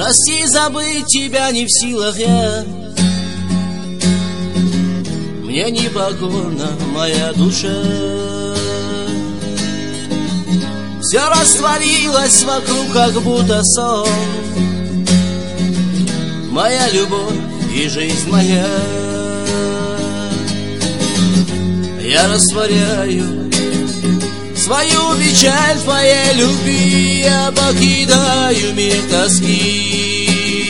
Прости, забыть тебя не в силах я. Мне непокорна моя душа. Все растворилось вокруг, как будто сон. Моя любовь и жизнь моя. Я растворяю свою печаль в твоей любви. Я покидаю мир тоски.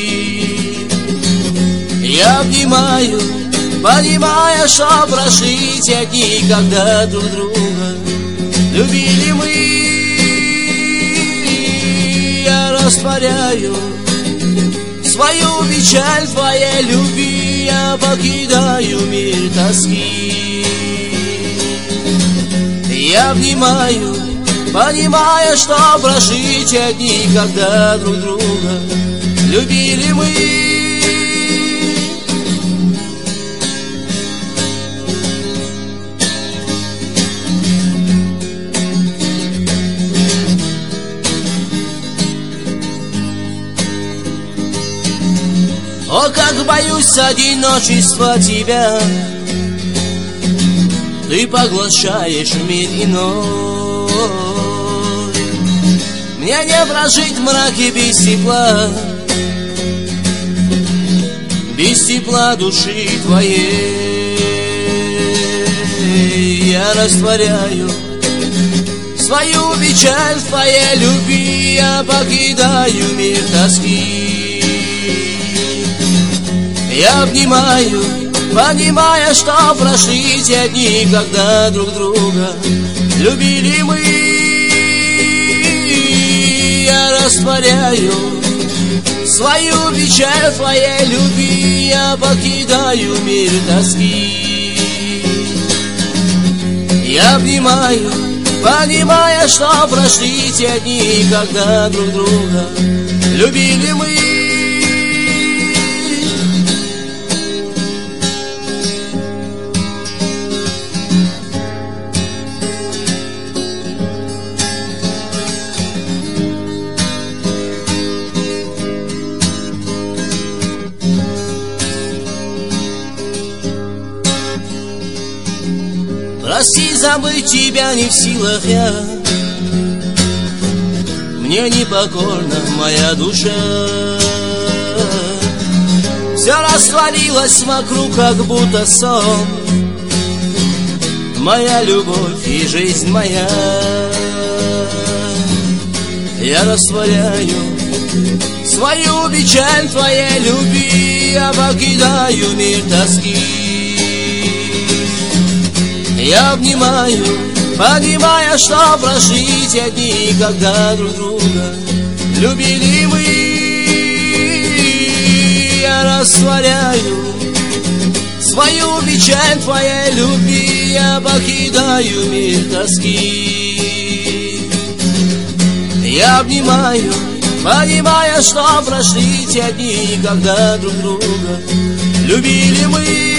Я обнимаю, понимая, что прошли те дни, когда друг друга любили мы. Я растворяю свою печаль в твоей любви. Я покидаю мир тоски. Я обнимаю, понимая, что прошли те дни, когда друг друга любили мы. О, как боюсь одиночества тебя. Ты поглощаешь мир иной. Мне не прожить в мраке без тепла, без тепла души твоей. Я растворяю свою печаль в твоей любви. Я покидаю мир тоски. Я обнимаю, понимая, что прошли те дни, когда друг друга любили мы. Я растворяю свою печаль в твоей любви. Я покидаю мир тоски. Я обнимаю, понимая, что прошли те дни, когда друг друга любили мы. Прости, забыть тебя не в силах я. Мне непокорна моя душа. Все растворилось вокруг, как будто сон. Моя любовь и жизнь моя. Я растворяю свою печаль в твоей любви. Я покидаю мир тоски. Я обнимаю, понимая, что прошли те дни, когда друг друга любили мы. Я растворяю свою печаль в твоей любви. Я покидаю мир тоски. Я обнимаю, понимая, что прошли те дни, когда друг друга любили мы.